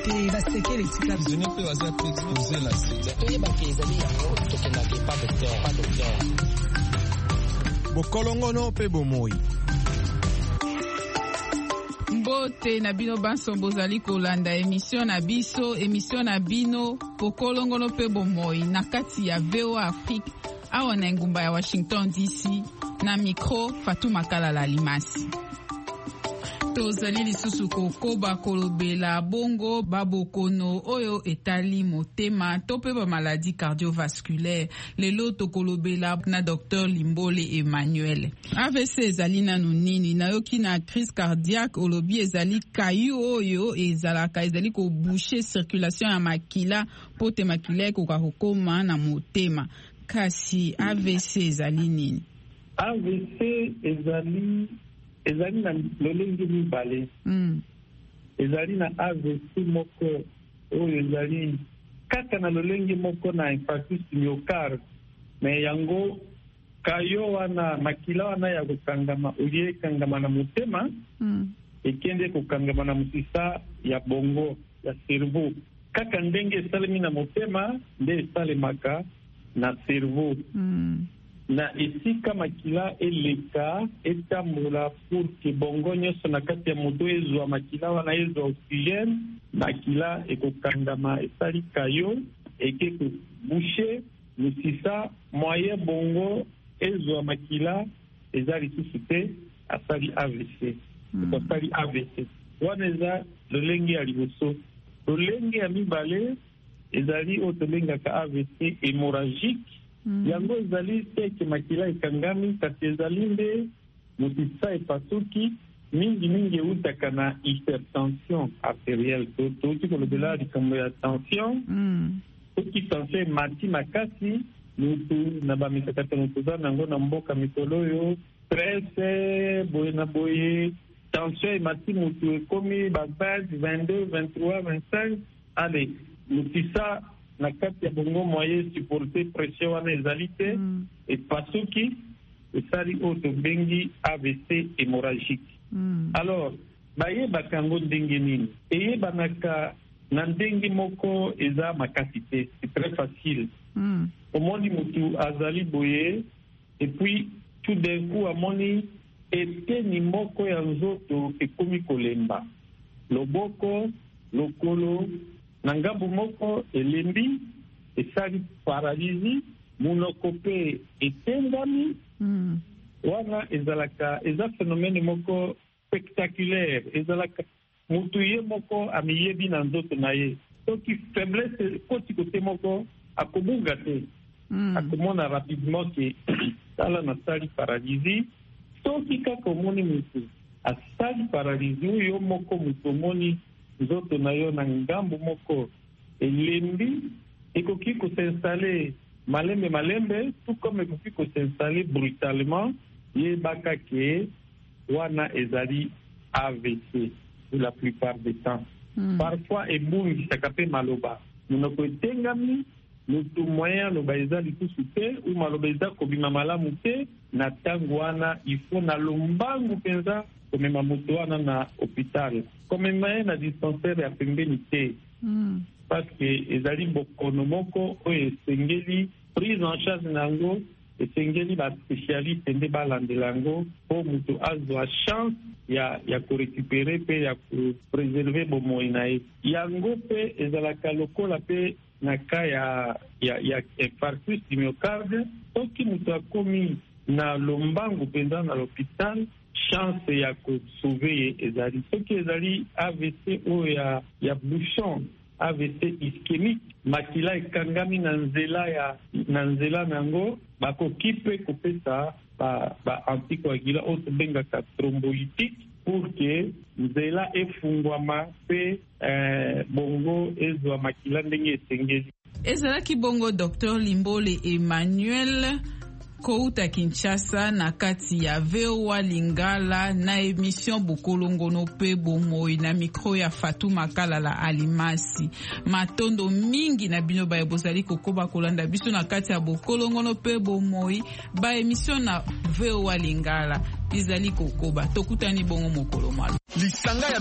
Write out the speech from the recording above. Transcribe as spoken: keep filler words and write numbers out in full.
te basekele tika zone pe waza pe exposer la sida to yeba ke ezali yango tokenda ke pas docteur pas docteur bokolongono pe bomoi mbote na bino banso bozali kolanda emission na biso emission na bino bokolongono pe bomoi na kati ya V O A Afrique awa na ngumba ya Washington D C na micro Fatou Makalala Limasi. Tozali lisusu kokoba kolobela bongo babokono oyo etali motema to pe ba maladie cardiovasculaire lelo tokolobela na docteur Limbole Emmanuel. A V C ezali nanu nini nayoki na crise cardiaque olobi ezali kayu oyo ezalaka ezali ko boucher circulation ya makila pote makila ekoka kokoma na motema kasi A V C ezali nini? A V C ezali ezali na lolenge mibale mm. ezali na A V C moko oyo ezali kaka na lolenge moko na infarctus myocarde me yango kayo wana makila wana ya kokangama olie ekangama na motema mm. ekende kokangama na mosisa ya bongo ya cerveau kaka ndenge esalemi na motema nde esalemaka na cerveau mm. na esika makila eleka etambola pour ke bongo nyonso na kati ya moto ezwa makila wana ezwa oxygène makila ekokangama esali kayo eke kobushe mosisa moyen bongo ezwa makila eza lisusu te asali A V C ekosali A V C wana eza lolenge ya liboso. Lolenge ya mibale ezali oyo tolengaka A V C hémorragique Mm. yango ezali teke makila ekangami kasi ezali nde mosisa epasuki mingi mingi eutaka na hypertension arterielle touti kolobela likambo ya tension soki tension emati makasi mutu na bamikakatano toza nango na mboka mikolo oyo stress boye na boye tension emati mutu ekomi ba vingt, vingt-deux, vingt-trois, vingt-cinq ale mosisa na kati ya bongo moyen supporter pression wana ezali te mm. epasuki esali oyo tobengi A V C hémorragique. mm. Alors bayebaka yango ndenge nini? Eyebanaka na ndenge moko eza makasi te, c'est très facile. mm. omoni mutu azali boye et puis tout d'un coup amoni eteni moko ya nzoto ekomi kolemba loboko lokolo na ngambu moko elembi esali paralysie munoko pe etengami mm. wana ezalaka eza phénomène moko spectaculaire ezalaka mutu ye moko amiyebi na nzoto na ye soki faiblesse koti kote moko akobunga te mm. akomona rapidement ke tala nasali paralysie soki kaka omoni mutu asali paralysie oyo moko mutu omoni nzoto na yo na ngambu moko elembi ekoki kosinstale malembe malembe tout comme ekoki kosinstale brutalement yebaka ke wana ezali A V C pour la plupart des temps. mm. Parfois ebungisaka mpe maloba monoko etengami mutu moyen aloba eza lisusu te ou maloba eza kobima malamu te na ntango wana ifo na lombangu mpenza komema moto wana na hôpital komema ye na dispensaire ya pembeni te mm. parce que ezali bokono moko oyo esengeli prise en charge na yango esengeli baspécialiste nde balandela yango mpo moto azwa chance ya ya korécupere mpe ya kopreserve bomoi na ye yango mpe ezalaka lokola mpe na ka ya ya ya infarctus du myocarde soki moto akomi na lombangu mpenza na l'hôpital chance ya kosauve ye ezali soki ezali A V C oyo ya, ya bouchon A V C ischémique makila ekangami na nzela ya na nzela nango bakoki mpe kopesa ba, ba anticoagulant oyo tobengaka thrombolytique pour que nzela efungwama mpe eh, bongo ezwa makila ndenge esengeli. Ezalaki bongo docteur Limbole Emmanuel kouta Kinshasa na kati ya V O A Lingala na émission Bokolongono pe bomoi na micro ya Fatou Makalala Alimasi. Matondo mingi na bino ba bozali kokoba kolanda biso na kati ya Bokolongono pe bomoi ba émission na V O A Lingala izali kokoba tokutani bongo mokolo malo.